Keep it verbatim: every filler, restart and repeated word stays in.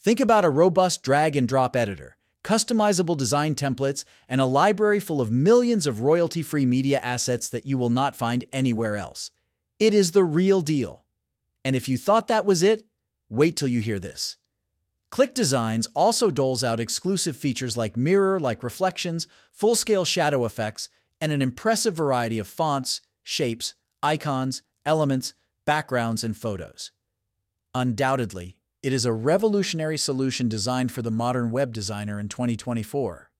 Think about a robust drag-and-drop editor, customizable design templates, and a library full of millions of royalty-free media assets that you will not find anywhere else. It is the real deal. And if you thought that was it, wait till you hear this. Click Designs also doles out exclusive features like mirror-like reflections, full-scale shadow effects, and an impressive variety of fonts, shapes, icons, elements, backgrounds, and photos. Undoubtedly, it is a revolutionary solution designed for the modern web designer in twenty twenty-four.